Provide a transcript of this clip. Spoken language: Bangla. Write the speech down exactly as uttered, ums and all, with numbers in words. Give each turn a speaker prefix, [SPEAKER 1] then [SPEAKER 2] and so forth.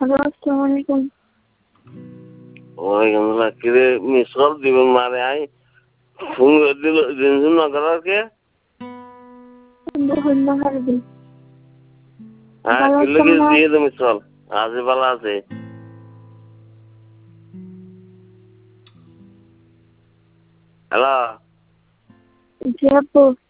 [SPEAKER 1] হ্যালো, আসসালামু আলাইকুম।
[SPEAKER 2] ওয়ালাইকুম আসসালাম। কিরে মিস কল দিবেন মারে আই ফোন করে দিল জিনিস না করার কে? হ্যাঁ
[SPEAKER 1] ভালো
[SPEAKER 2] কিলো
[SPEAKER 1] আছেন
[SPEAKER 2] কি
[SPEAKER 1] না?
[SPEAKER 2] দিয়ে দে মিস কল আজে ভালো আছে। হ্যালো
[SPEAKER 1] জি আপু।